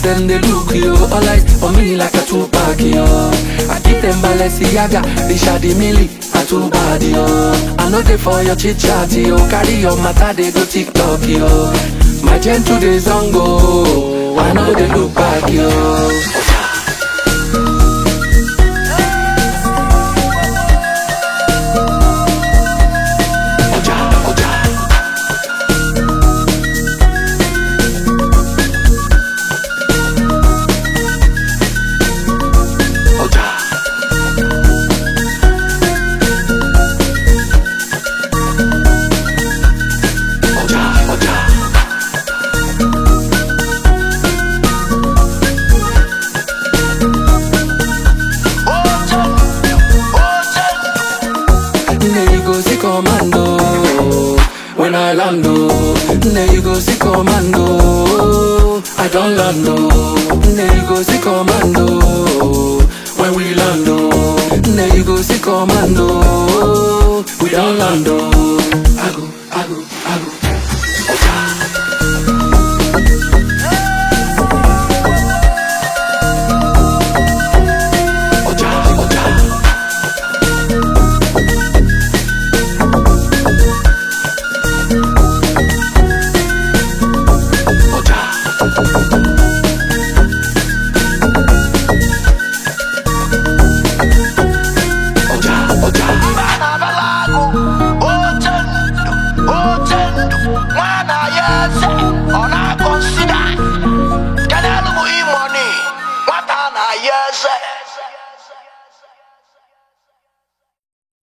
them they look yo. All eyes on me like a Tupac yo. I give them Balenciaga, Richard Mille, a too bad yo. I know they for your chit chat yo. Carry your matter they go TikTok yo. My gentle days on go. I know they look back yo. Commando, when I land, there you go see commando. I don't land, there you go see commando. When we land, there you go see commando. We don't land.